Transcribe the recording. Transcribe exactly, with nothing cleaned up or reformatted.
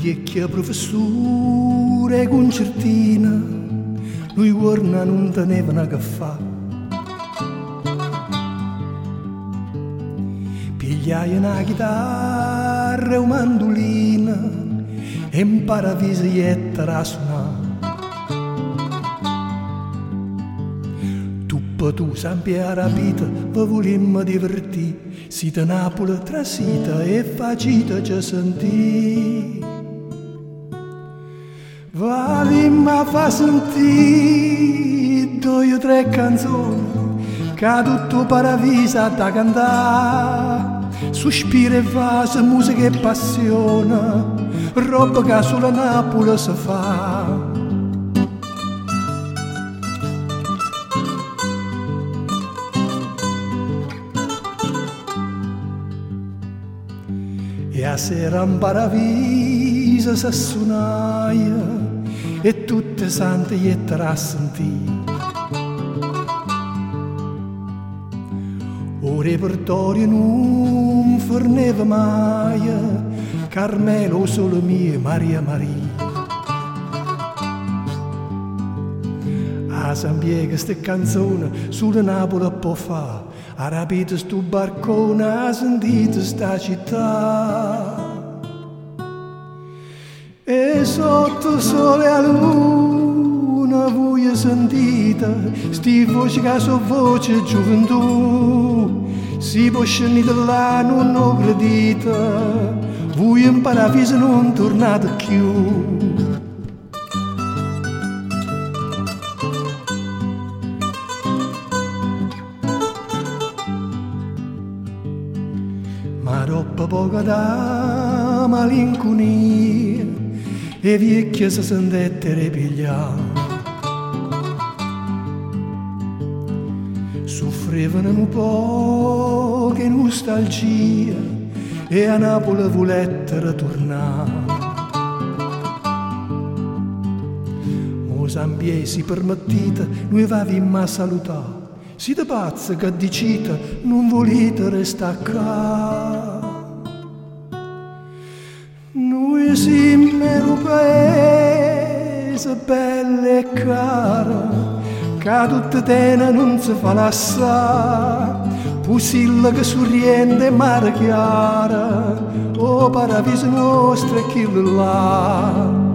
vecchia professore concertina, lui guarda non teneva che fa. Pigliai una chitarra e un mandolina e impara a visietta a suonare. Tu, tu, sempre a rapita, vi volemmo divertire, siete Napoli trasita e facita ci sentì. Valimmo a fa sentire due o tre canzoni, che tutto paravisa da cantare, sospiro e vase, musica e passione, roba che solo a Napoli si fa. E a sera in paravisa si suonaia e tutte sante iettere a sentire. O repertorio non forneva mai, Carmelo solo mio, Maria Maria. A Sambiega ste canzone sulla Napoli può fa, a rapito sto barcone, a sentito sta città. E sotto sole a luna voi sentite, sti voci che so voce gioventù. Si può scendere là, non ho credito, voi in paradiso non tornate più. Ma dopo poco da malinconia e vecchia si sentette ripigliare. Soffrivano un po' che nostalgia e a Napoli volette tornare. Mosambiesi permettete, noi avevamo a salutare. Siete pazzi che dicite non volete restare qua. Noi siamo un paese bello e caro, che tutte tene non si fa lassare. Pusilla che sorriende e mare chiara, o paradiso nostro è chi là.